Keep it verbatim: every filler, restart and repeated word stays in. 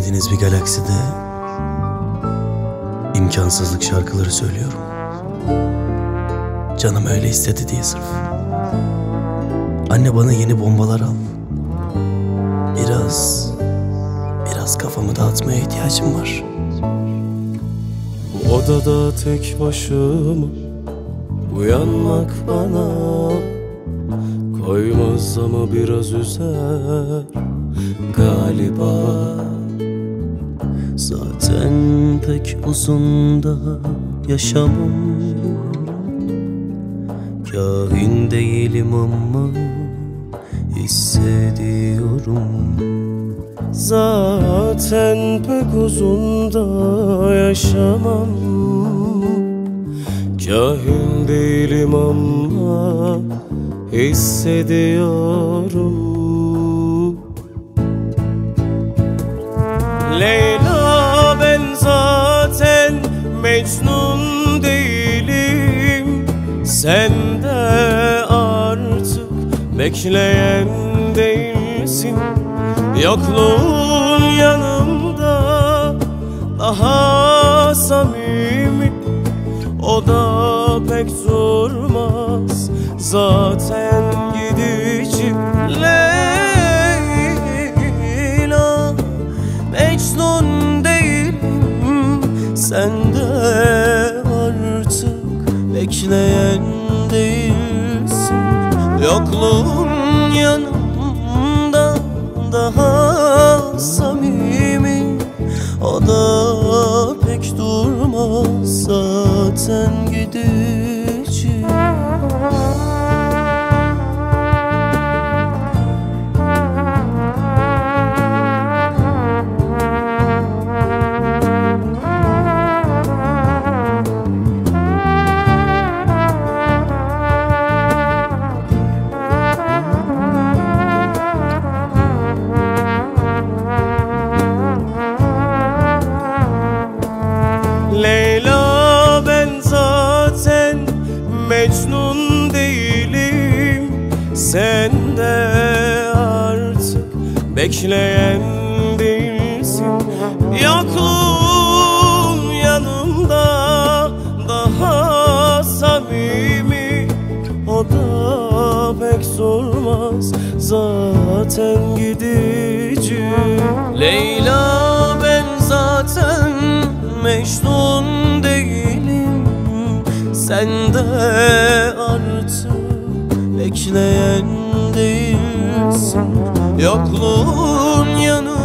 Görmediğiniz bir galakside imkansızlık şarkıları söylüyorum. Canım öyle istedi diye sırf. Anne, bana yeni bombalar al. Biraz, biraz kafamı dağıtmaya ihtiyacım var. Bu odada tek başıma uyanmak bana koymaz ama biraz üzer galiba. Zaten pek uzun da yaşamam, kahin değilim ama hissediyorum. Zaten pek uzun da yaşamam, kahin değilim ama hissediyorum. Leyla, ben zaten Mecnun değilim. Sen de artık bekleyen değilsin. Yokluğun yanımda daha samimi, o da pek durmaz, zaten gidici. Leyla, Mecnun değilim. Sen de artık bekleyen değilsin. Yokluğun yanımda daha samimi, o da pek durmaz, zaten gidici. Leyla, ben zaten Mecnun değilim. Sen de artık bekleyen değilsin. Yokluğun yanımda daha samimi, o da pek sormaz, zaten gidici. Leyla, ben zaten Mecnun değilim. Sen de artık bekleyen değilsin. Yokluğun yanı